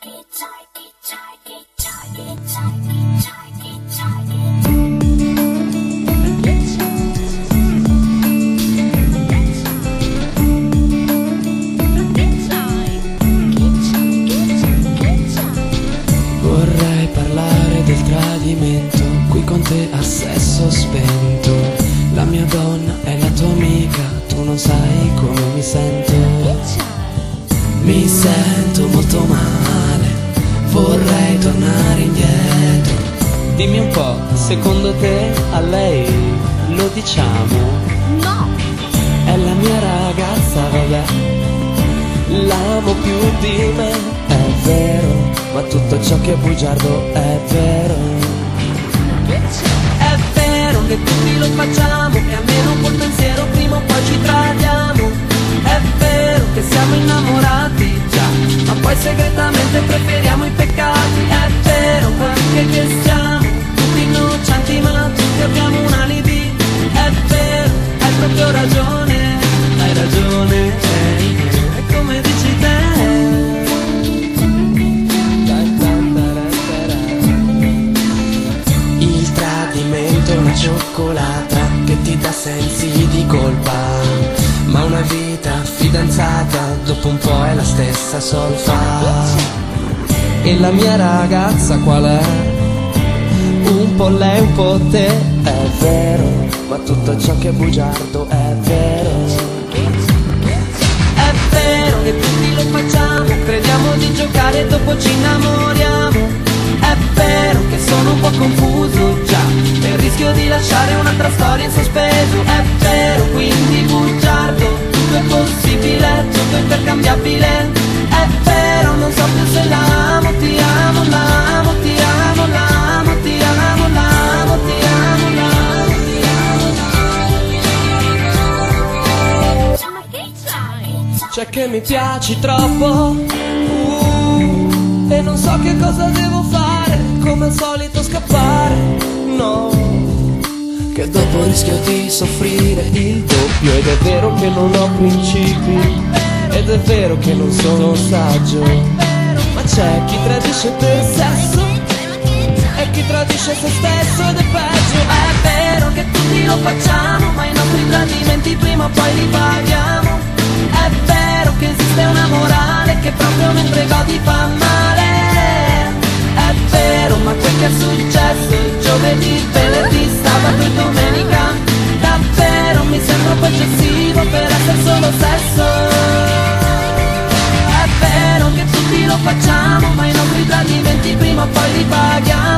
Vorrei parlare del tradimento, qui con te a sesso spento. La mia donna è la tua amica, tu non sai come mi sento. Mi sento molto male, vorrei tornare indietro. Dimmi un po', secondo te a lei lo diciamo? No! È la mia ragazza, vabbè, l'amo più di me, è vero, ma tutto ciò che è bugiardo è vero. È vero che tutti lo facciamo e almeno col pensiero prima o poi ci tradiamo. È vero che siamo innamorati già, ma poi segretamente preferiamo i peccati. È vero anche che siamo tutti innocenti ma tutti abbiamo un alibi. È vero, hai proprio ragione, hai ragione, è come dici te. Il tradimento è una cioccolata che ti dà sensi di colpa, ma una vita fidanzata dopo un po' è la stessa solfa. E la mia ragazza qual è? Un po' lei, un po' te, è vero, ma tutto ciò che è bugiardo è vero. È vero che tutti lo facciamo, crediamo di giocare e dopo ci innamoriamo. È vero che sono un po' confuso già e rischio di lasciare un'altra storia in sospeso. È vero, quindi bugiardo, tutto è possibile, tutto è intercambiabile. È vero, non so più se l'amo, ti amo, l'amo, ti amo, l'amo, ti amo, l'amo, ti amo, l'amo, ti amo, l'amo. C'è che mi piaci troppo e non so che cosa devo fare, come al solito scappare, no, che dopo rischio di soffrire il doppio. Ed è vero che non ho principi, ed è vero che non sono saggio, ma c'è chi tradisce per sesso e chi tradisce se stesso ed è peggio. È vero che tutti lo facciamo, ma i nostri tradimenti prima o poi li paghiamo. È vero che esiste una morale che proprio mentre godi fa male. È vero, ma quel che è successo il giovedì, venerdì, sabato e domenica davvero mi sembra un po' eccessivo per essere solo sesso. È vero che tutti lo facciamo, ma i nostri tradimenti prima o poi li paghiamo.